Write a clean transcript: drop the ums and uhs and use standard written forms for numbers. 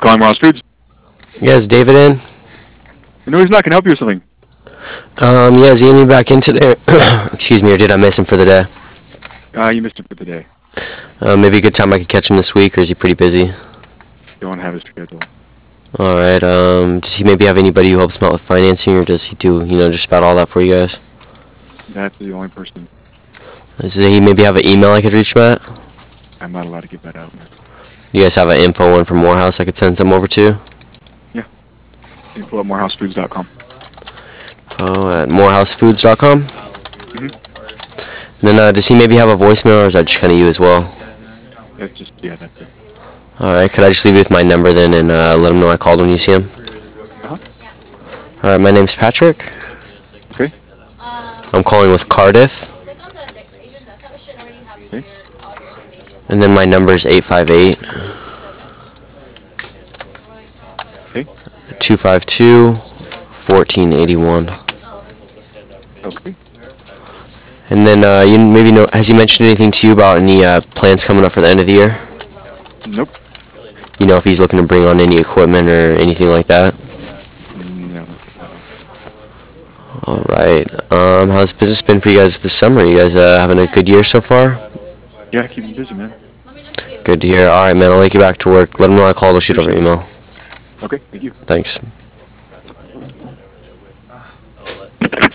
calling Morehouse Foods. Yeah, is David in? No, he's not. Can I help you with something? Yeah, is Amy back in today? Excuse me, or did I miss him for the day? You missed it for the day. Maybe a good time I could catch him this week, or is he pretty busy? Don't have his schedule. Alright, does he maybe have anybody who helps him out with financing, or does he do, just about all that for you guys? That's the only person. Does he maybe have an email I could reach him at? I'm not allowed to give that out. You guys have an info one from Morehouse I could send some over to? Yeah. Info at morehousefoods.com. Oh, at morehousefoods.com? Mm-hmm. And then, does he maybe have a voicemail, or is that just kind of you as well? That's it. Alright, could I just leave you with my number then and let him know I called when you see him? Uh-huh. Alright, my name's Patrick. Okay. I'm calling with Cardiff. Okay. And then my number is 858 Okay. 252 1481. Okay. And then you maybe know, has he mentioned anything to you about any plans coming up for the end of the year? Nope. You know if he's looking to bring on any equipment or anything like that? No. Alright. How's business been for you guys this summer? You guys having a good year so far? Yeah, keep him busy, man. Good to hear. Alright, man, I'll let you back to work. Let him know I called. I'll shoot over email. Okay, thank you. Thanks.